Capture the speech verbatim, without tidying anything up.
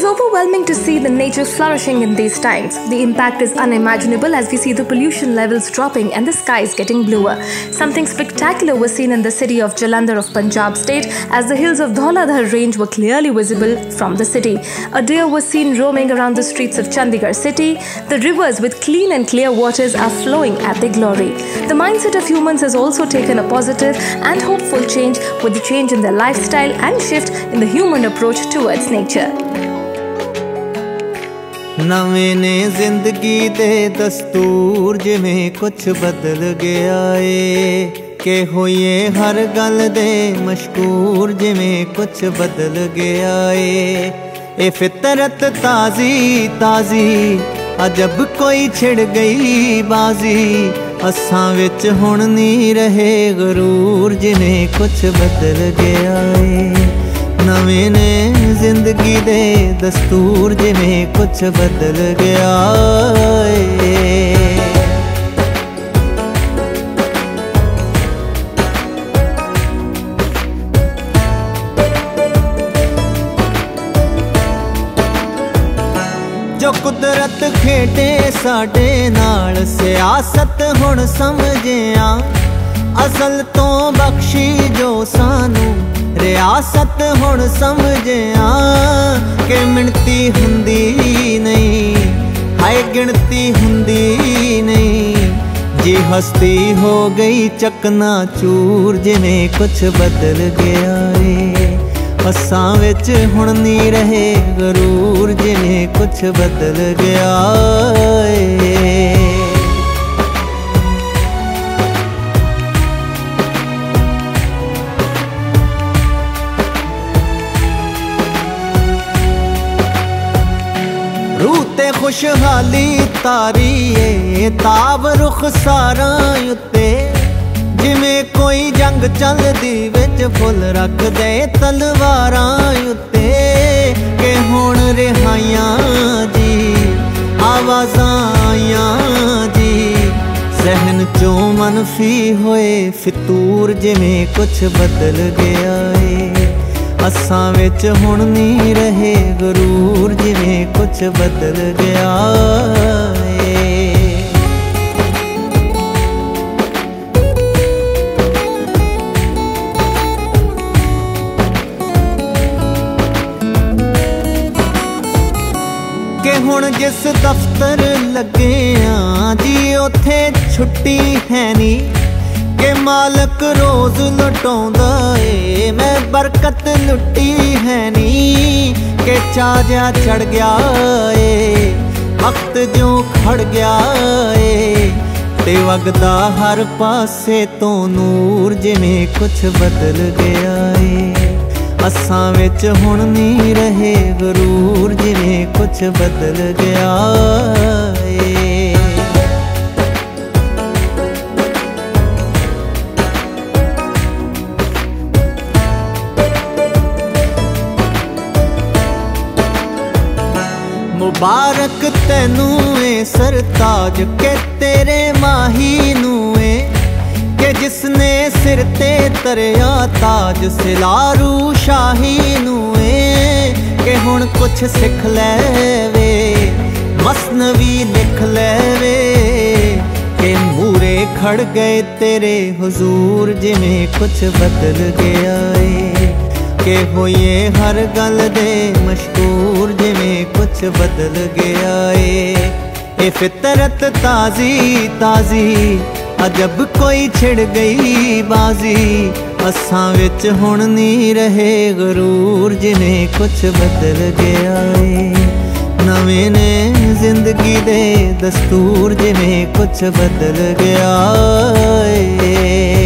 overwhelming to see the nature flourishing in these times. The impact is unimaginable as we see the pollution levels dropping and the skies getting bluer. Something spectacular was seen in the city of Jalandhar of Punjab state as the hills of Dhauladhar range were clearly visible from the city. A deer was seen roaming around the streets of Chandigarh city. The rivers with clean and clear waters are flowing at their glory. The mindset of humans has also taken a positive and hopeful change with the change in their lifestyle and shift in the human approach towards nature. नਵੇਂ ने जिंदगी दे दस्तूर जिवें कुछ बदल गया ए के होइए हर गल दे मशकूर जिवें कुछ बदल गया ए ए फितरत ताज़ी ताज़ी अजब कोई छिड़ गई बाजी असां विच हुण नहीं रहे गरूर जिवें कुछ बदल गया ए नवें ने जिंदगी दे दस्तूर जिवें कुछ बदल गया ए जो कुदरत खेडे साडे नाल सियासत हुण समझिया असल तो बख्शी जो सानू रियासत हुण समझिया कि मिणती हुंदी नहीं हाय गिणती हुंदी नहीं जी हस्ती हो गई चकना चूर जिवें कुछ बदल गया ए असां विच हुण नहीं रहे गरूर जिवें कुछ बदल गया ए खुशहाली तारी ए ताब रुख सारा उत्ते जिवें कोई जंग चलदी विच फुल रख दे तलवारां उत्ते कि हुण रिहाइयां जी आवाज़ां आइयां जी सहन चों मनफी होए फितूर जिवें कुछ बदल गया ए असां विच हुण नहीं रहे गरूर जिवें कुछ बदल गया ए कि हुण जिस दफ्तर लगे आ जी उत्थे छुट्टी है नी के मालक रोज लुटाउंदा ए मैं बरकत लुटी है नी के चाजा चढ़ गया ए वक्त जो खड़ गया ए ते वगदा हर पासे तो नूर जिवें कुछ बदल गया ए असां विच हुण नहीं रहे गरूर जिवें कुछ बदल गया ए मुबारक तैनू ए सरताज के तेरे माही नू ए के जिसने सिर ते तरया ताज सिलारू शाही नू ए के हुण कुछ सिख लैवे मसनवी लिख लैवे के मूरे खड़ गए तेरे हुजूर जिवें कुछ बदल गया ए के होइए हर गल दे मशहूर जिवें कुछ बदल गया ए ए फितरत ताज़ी ताज़ी अजब कोई छिड़ गई बाजी असां विच हुण नहीं रहे गरूर जिवें कुछ बदल गया ए नवें ने जिंदगी दे दस्तूर जिवें कुछ बदल गया ए